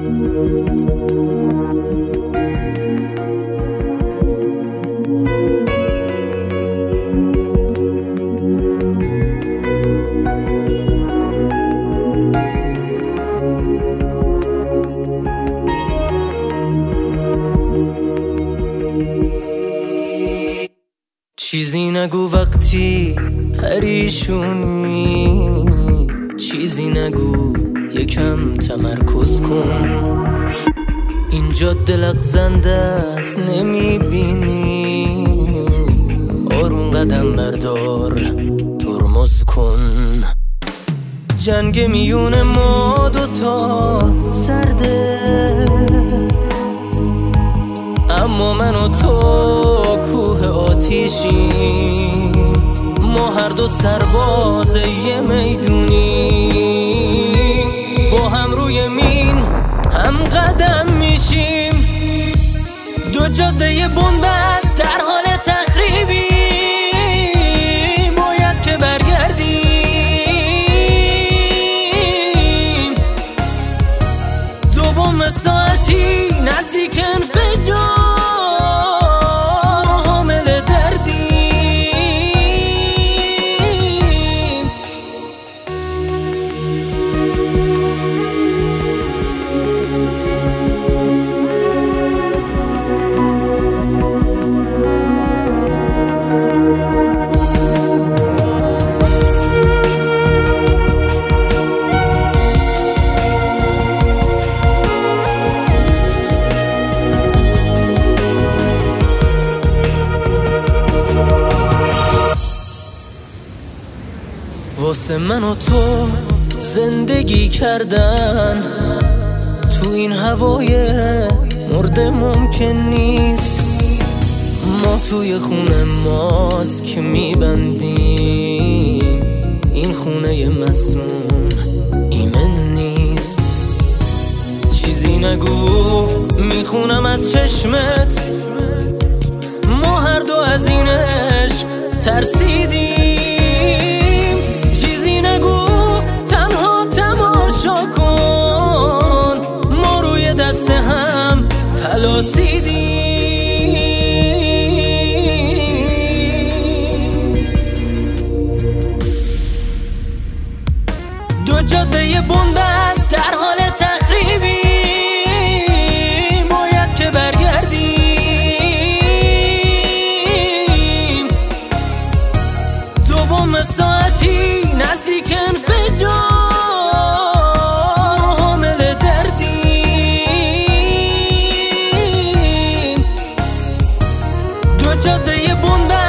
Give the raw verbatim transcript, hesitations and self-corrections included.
چیزی نگو وقتی پریشونی، چیزی نگو یکم تمرکز کن. اینجا دلغزنده است نمیبینی، آروم قدم بردار ترمز کن. جنگ میون ما دوتا سرده، اما من و تو کوه آتیشیم. ما هر دو سرباز یه میدونی، با هم روی مین هم قدم میشیم. دو جاده بنبست در حال تخریبی، باید که برگردیم. دو بم ساعتی نزدیک انفجار، واسه من و تو زندگی کردن تو این هوای مرده ممکن نیست. ما توی خونه ماسک میبندیم، این خونه مسموم ایمن نیست. چیزی نگو میخونم از چشمت، ما هر دو از این عشق ترسیدیم. دست هم پلاسیدیم. دو جاده بنبست در حال تخریبی، باید که برگردیم. دو بم ساعتی نزدیک انفجار، جاده بنبست